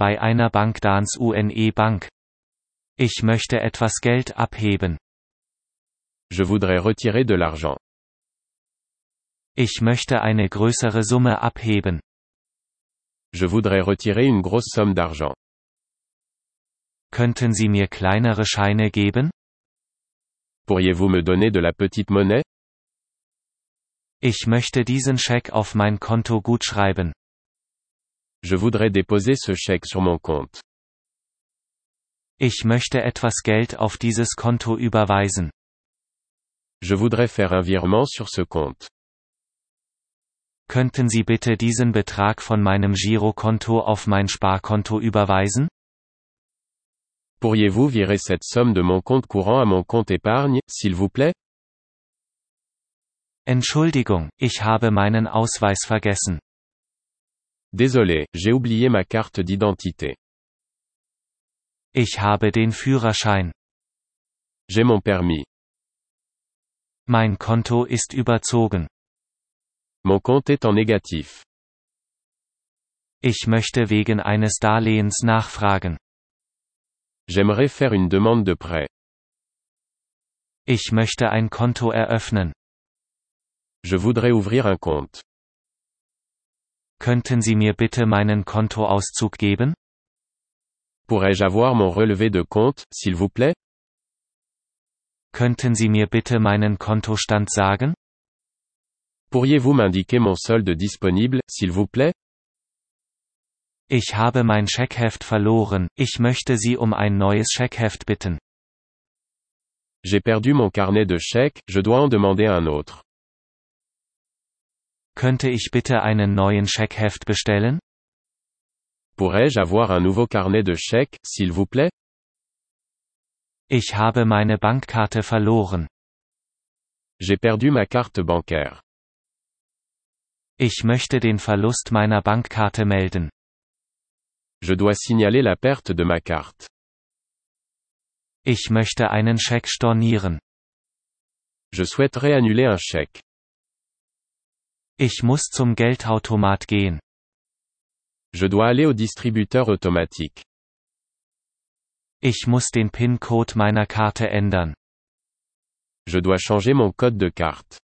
bei einer Bank dans une Bank. Ich möchte etwas Geld abheben. Je voudrais retirer de l'argent. Ich möchte eine größere Summe abheben. Je voudrais retirer une grosse somme d'argent. Könnten Sie mir kleinere Scheine geben? Pourriez-vous me donner de la petite monnaie? Ich möchte diesen Scheck auf mein Konto gutschreiben. Je voudrais déposer ce chèque sur mon compte. Ich möchte etwas Geld auf dieses Konto überweisen. Je voudrais faire un virement sur ce compte. Könnten Sie bitte diesen Betrag von meinem Girokonto auf mein Sparkonto überweisen? Pourriez-vous virer cette somme de mon compte courant à mon compte épargne, s'il vous plaît? Entschuldigung, ich habe meinen Ausweis vergessen. Désolé, j'ai oublié ma carte d'identité. Ich habe den Führerschein. J'ai mon permis. Mein Konto ist überzogen. Mon compte est en négatif. Ich möchte wegen eines Darlehens nachfragen. J'aimerais faire une demande de prêt. Ich möchte ein Konto eröffnen. Je voudrais ouvrir un compte. Könnten Sie mir bitte meinen Kontoauszug geben? Pourrais-je avoir mon relevé de compte, s'il vous plaît? Könnten Sie mir bitte meinen Kontostand sagen? Pourriez-vous m'indiquer mon solde disponible, s'il vous plaît? Ich habe mein Scheckheft verloren, ich möchte Sie um ein neues Scheckheft bitten. J'ai perdu mon carnet de chèques, je dois en demander un autre. Könnte ich bitte einen neuen Scheckheft bestellen? Pourrais-je avoir un nouveau carnet de chèques, s'il vous plaît? Ich habe meine Bankkarte verloren. J'ai perdu ma carte bancaire. Ich möchte den Verlust meiner Bankkarte melden. Je dois signaler la perte de ma carte. Ich möchte einen Scheck stornieren. Je souhaiterais annuler un chèque. Ich muss zum Geldautomat gehen. Je dois aller au distributeur automatique. Ich muss den PIN-Code meiner Karte ändern. Je dois changer mon code de carte.